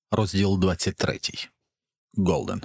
Розділ 23. Голден.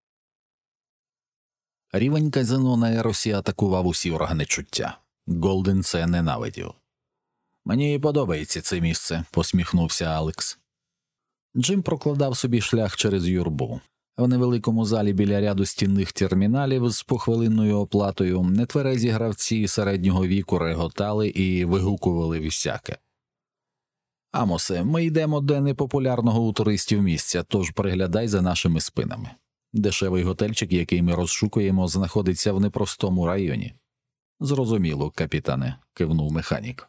Рівень казино на Еросі атакував усі органи чуття. Голден це ненавидів. «Мені подобається це місце», – посміхнувся Алекс. Джим прокладав собі шлях через юрбу. В невеликому залі біля ряду стінних терміналів з похвилинною оплатою нетверезі гравці середнього віку реготали і вигукували всяке. «Амосе, ми йдемо до непопулярного у туристів місця, тож приглядай за нашими спинами. Дешевий готельчик, який ми розшукуємо, знаходиться в непростому районі». «Зрозуміло, капітане», – кивнув механік.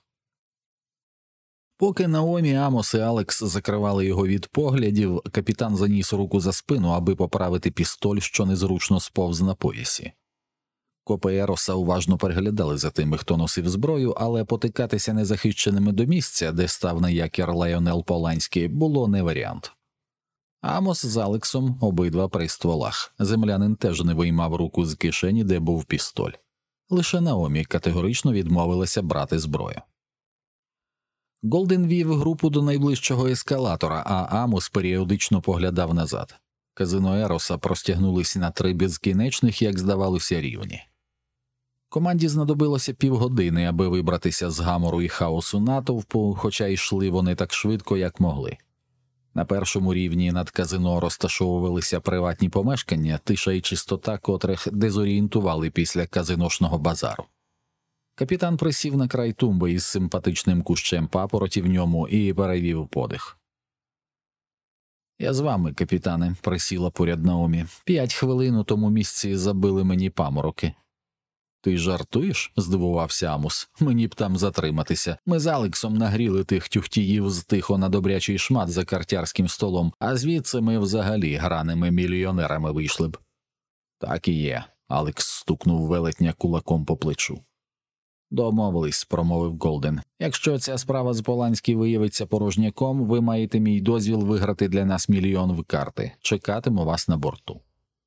Поки Наомі, Амос і Алекс закривали його від поглядів, капітан заніс руку за спину, аби поправити пістоль, що незручно сповз на поясі. Копи Ероса уважно переглядали за тими, хто носив зброю, але потикатися незахищеними до місця, де став на якір Лайонел Поланський, було не варіант. Амос з Алексом обидва при стволах. Землянин теж не виймав руку з кишені, де був пістоль. Лише Наомі категорично відмовилася брати зброю. Голден вів групу до найближчого ескалатора, а Амос періодично поглядав назад. Казино Ероса простягнулись на 3 безкінечних, як здавалося, рівні. Команді знадобилося півгодини, аби вибратися з гамору і хаосу натовпу, хоча йшли вони так швидко, як могли. На першому рівні над казино розташовувалися приватні помешкання, тиша і чистота котрих дезорієнтували після казиношного базару. Капітан присів на край тумби із симпатичним кущем папороті в ньому і перевів подих. «Я з вами, капітане», – присіла поряд Наомі. 5 хвилин у тому місці забили мені памороки. «Ти жартуєш?» – здивувався Амос. «Мені б там затриматися. Ми з Алексом нагріли тих тюхтіїв з тихо на добрячий шмат за картярським столом, а звідси ми взагалі граними мільйонерами вийшли б». «Так і є», – Алекс стукнув велетня кулаком по плечу. «Домовились», – промовив Голден. «Якщо ця справа з Поланський виявиться порожняком, ви маєте мій дозвіл виграти для нас мільйон в карти. Чекатиму вас на борту».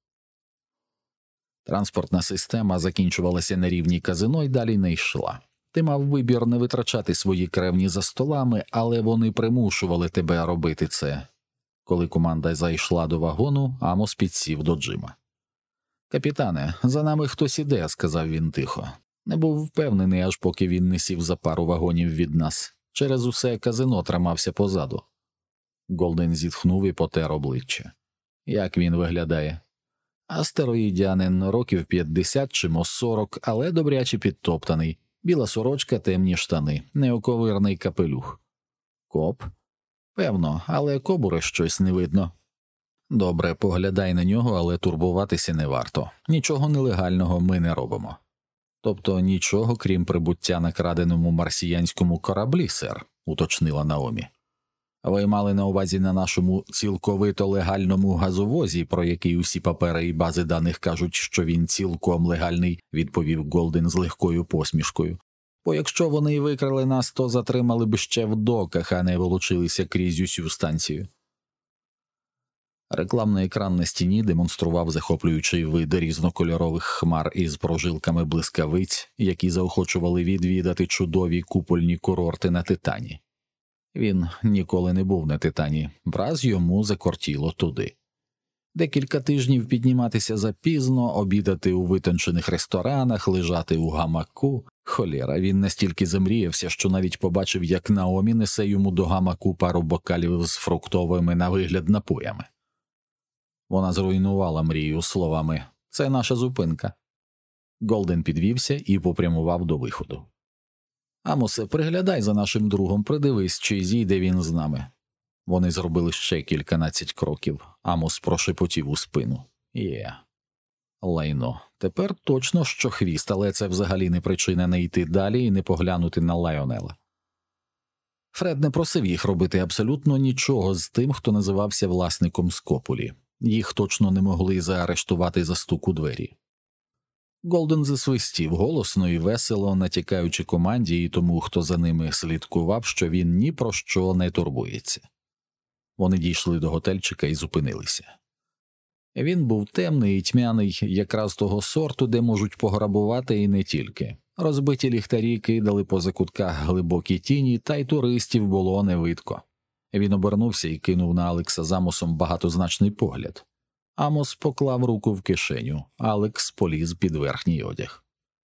Транспортна система закінчувалася на рівні казино і далі не йшла. Ти мав вибір не витрачати свої кревні за столами, але вони примушували тебе робити це. Коли команда зайшла до вагону, Амос підсів до Джима. «Капітане, за нами хтось іде», – сказав він тихо. Не був впевнений, аж поки він не сів за пару вагонів від нас. Через усе казино тримався позаду. Голден зітхнув і потер обличчя. «Як він виглядає?» «Астероїдянин, років 50 чи 40, але добряче підтоптаний. Біла сорочка, темні штани, неоковирний капелюх». «Коп?» «Певно, але кобури щось не видно». «Добре, поглядай на нього, але турбуватися не варто. Нічого нелегального ми не робимо». «Тобто нічого, крім прибуття на краденому марсіянському кораблі, сер», – уточнила Наомі. «Ви мали на увазі на нашому цілковито легальному газовозі, про який усі папери і бази даних кажуть, що він цілком легальний», – відповів Голден з легкою посмішкою. «Бо якщо вони й викрали нас, то затримали б ще в доках, а не волочилися крізь усю станцію». Рекламний екран на стіні демонстрував захоплюючий вид різнокольорових хмар із прожилками блискавиць, які заохочували відвідати чудові купольні курорти на Титані. Він ніколи не був на Титані, враз йому закортіло туди. Декілька тижнів підніматися запізно, обідати у витончених ресторанах, лежати у гамаку. Холєра, він настільки замріявся, що навіть побачив, як Наомі несе йому до гамаку пару бокалів з фруктовими на вигляд напоями. Вона зруйнувала мрію словами «Це наша зупинка». Голден підвівся і попрямував до виходу. «Амосе, приглядай за нашим другом, придивись, чи зійде він з нами». Вони зробили ще кільканадцять кроків. Амос прошепотів у спину. «Є». Лайно. Тепер точно, що хвіст, але це взагалі не причина не йти далі і не поглянути на Лайонела. Фред не просив їх робити абсолютно нічого з тим, хто називався власником Скопулі. Їх точно не могли заарештувати за стук у двері. Голден засвистів голосно і весело, натякаючи команді і тому, хто за ними слідкував, що він ні про що не турбується. Вони дійшли до готельчика і зупинилися. Він був темний і тьмяний, якраз того сорту, де можуть пограбувати і не тільки. Розбиті ліхтарі кидали по закутках глибокі тіні, та й туристів було не видко. Він обернувся і кинув на Алекса з Амосом багатозначний погляд. Амос поклав руку в кишеню, Алекс поліз під верхній одяг.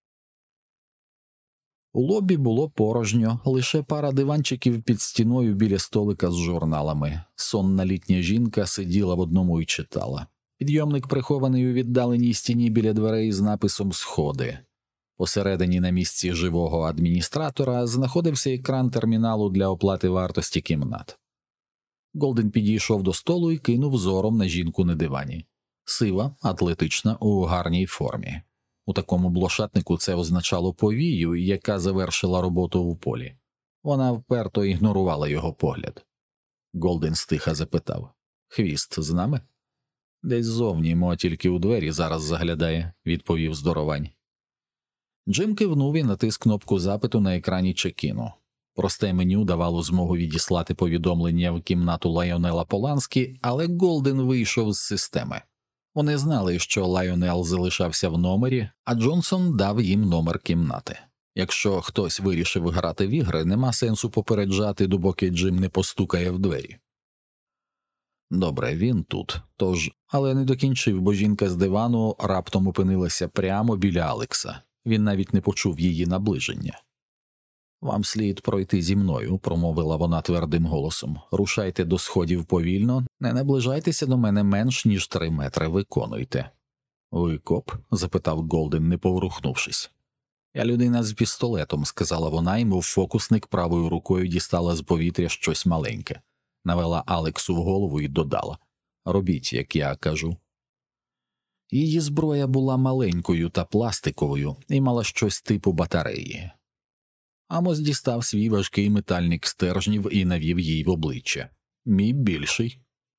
У лобі було порожньо, лише пара диванчиків під стіною біля столика з журналами. Сонна літня жінка сиділа в одному і читала. Підйомник прихований у віддаленій стіні біля дверей з написом «Сходи». Посередині на місці живого адміністратора знаходився екран терміналу для оплати вартості кімнат. Голден підійшов до столу і кинув зором на жінку на дивані. Сива, атлетична, у гарній формі. У такому блошатнику це означало повію, яка завершила роботу в полі. Вона вперто ігнорувала його погляд. Голден стиха запитав: «Хвіст з нами?» «Десь зовні, мо тільки у двері зараз заглядає», – відповів здоровань. Джим кивнув і натис кнопку запиту на екрані чекіну. Просте меню давало змогу відіслати повідомлення в кімнату Лайонела Поланскі, але Голден вийшов з системи. Вони знали, що Лайонел залишався в номері, а Джонсон дав їм номер кімнати. Якщо хтось вирішив грати в ігри, нема сенсу попереджати, допоки Джим не постукає в двері. Добре, він тут, тож, але не докінчив, бо жінка з дивану раптом опинилася прямо біля Алекса. Він навіть не почув її наближення. «Вам слід пройти зі мною», – промовила вона твердим голосом. «Рушайте до сходів повільно, не наближайтеся до мене менш, ніж 3 метри, виконуйте». «Ви коп?» – запитав Голден, не поворухнувшись. «Я людина з пістолетом», – сказала вона, і мов фокусник правою рукою дістала з повітря щось маленьке. Навела Алексу в голову і додала: «Робіть, як я кажу». Її зброя була маленькою та пластиковою і мала щось типу батареї. Амос дістав свій важкий метальник стержнів і навів їй в обличчя. «Мій більший».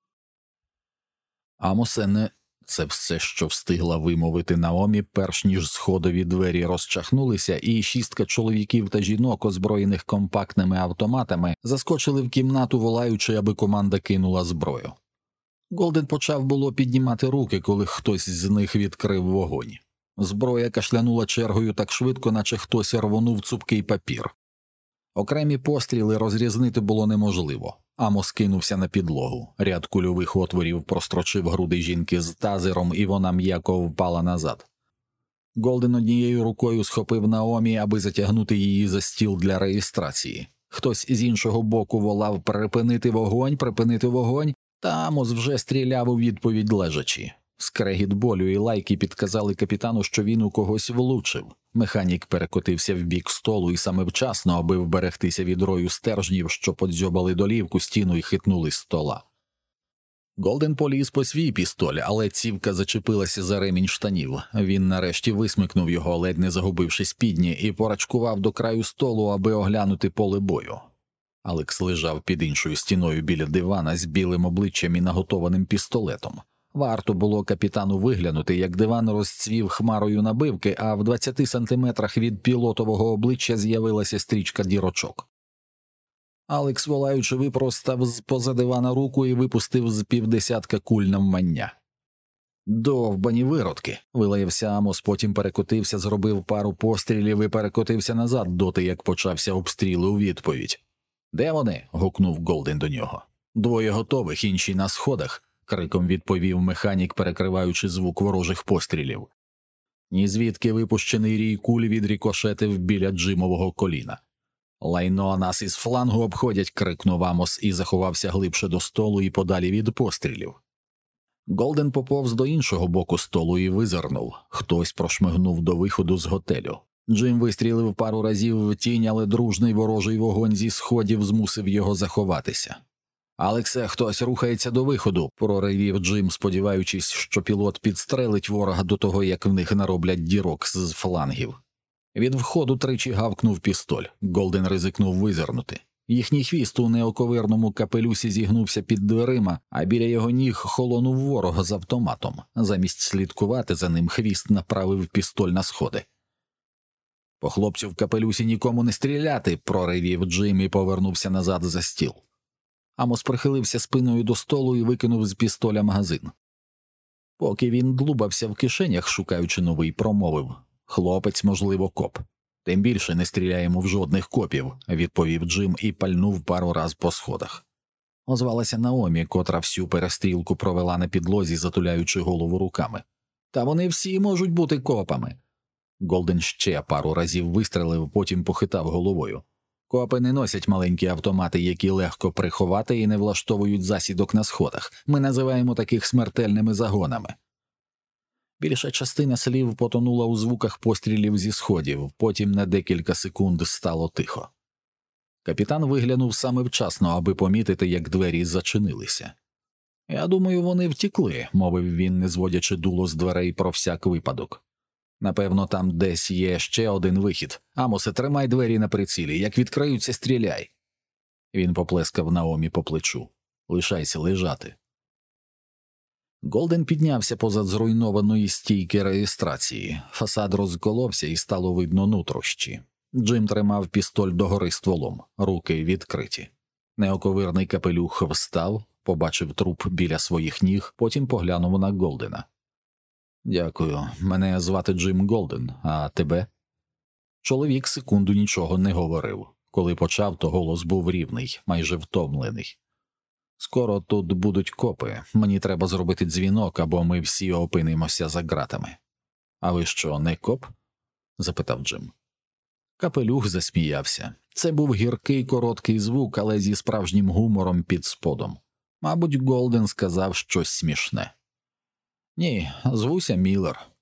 «Амосе, не...» – це все, що встигла вимовити Наомі, перш ніж сходові двері розчахнулися, і 6 чоловіків та жінок, озброєних компактними автоматами, заскочили в кімнату, волаючи, аби команда кинула зброю. Голден почав було піднімати руки, коли хтось з них відкрив вогонь. Зброя кашлянула чергою так швидко, наче хтось рвонув цупкий папір. Окремі постріли розрізнити було неможливо. Амос кинувся на підлогу. Ряд кульових отворів прострочив груди жінки з тазером, і вона м'яко впала назад. Голден однією рукою схопив Наомі, аби затягнути її за стіл для реєстрації. Хтось з іншого боку волав «припинити вогонь», та Амос вже стріляв у відповідь лежачи. Скрегіт болю і лайки підказали капітану, що він у когось влучив. Механік перекотився в бік столу і саме вчасно, аби вберегтися від рою стержнів, що подзьобали долівку стіну і хитнули з стола. Голден поліз по свій пістоль, але цівка зачепилася за ремінь штанів. Він нарешті висмикнув його, ледь не загубивши спідні, і порачкував до краю столу, аби оглянути поле бою. Алекс лежав під іншою стіною біля дивана з білим обличчям і наготованим пістолетом. Варто було капітану виглянути, як диван розцвів хмарою набивки, а в 20 сантиметрах від пілотового обличчя з'явилася стрічка дірочок. Алекс, волаючи, випростав з-поза дивана руку і випустив з 50 куль навмання. «Довбані виродки!» – вилаявся Амос, потім перекотився, зробив пару пострілів і перекотився назад доти, як почався обстріл у відповідь. «Де вони?» – гукнув Голден до нього. «Двоє готових, інші на сходах», – криком відповів механік, перекриваючи звук ворожих пострілів. Нізвідки випущений рій куль відрікошетив біля Джимового коліна. «Лайно, нас із флангу обходять!» – крикнув Амос і заховався глибше до столу і подалі від пострілів. Голден поповз до іншого боку столу і визирнув. Хтось прошмигнув до виходу з готелю. Джим вистрілив пару разів в тінь, але дружний ворожий вогонь зі сходів змусив його заховатися. «Алексе, хтось рухається до виходу», – проривів Джим, сподіваючись, що пілот підстрелить ворога до того, як в них нароблять дірок з флангів. Від входу тричі гавкнув пістоль. Голден ризикнув визирнути. Їхній хвіст у неоковирному капелюсі зігнувся під дверима, а біля його ніг холонув ворог з автоматом. Замість слідкувати за ним, хвіст направив пістоль на сходи. «По хлопцю в капелюсі нікому не стріляти!» – проривів Джим і повернувся назад за стіл. Амос прихилився спиною до столу і викинув з пістоля магазин. Поки він длубався в кишенях, шукаючи новий, промовив: «Хлопець, можливо, коп. Тим більше не стріляємо в жодних копів», – відповів Джим і пальнув пару раз по сходах. озвалася Наомі, котра всю перестрілку провела на підлозі, затуляючи голову руками. Та вони всі можуть бути копами. Голден ще пару разів вистрелив, потім похитав головою. Копи не носять маленькі автомати, які легко приховати і не влаштовують засідок на сходах. Ми називаємо таких смертельними загонами. Більша частина слів потонула у звуках пострілів зі сходів, потім на декілька секунд стало тихо. Капітан виглянув саме вчасно, аби помітити, як двері зачинилися. «Я думаю, вони втікли», – мовив він, не зводячи дуло з дверей про всяк випадок. «Напевно, там десь є ще один вихід. Амосе, тримай двері на прицілі. Як відкриються, стріляй». Він поплескав Наомі по плечу. «Лишайся лежати». Голден піднявся позад зруйнованої стійки реєстрації. Фасад розколовся і стало видно нутрощі. Джим тримав пістоль догори стволом, руки відкриті. Неоковирний капелюх встав, побачив труп біля своїх ніг, потім поглянув на Голдена. «Дякую, мене звати Джим Голден, а тебе?» Чоловік секунду нічого не говорив. Коли почав, то голос був рівний, майже втомлений. «Скоро тут будуть копи, мені треба зробити дзвінок, або ми всі опинимося за ґратами». «А ви що, не коп?» – запитав Джим. Капелюх засміявся. Це був гіркий короткий звук, але зі справжнім гумором під сподом. Мабуть, Голден сказав щось смішне. «Ні, звуся Міллер.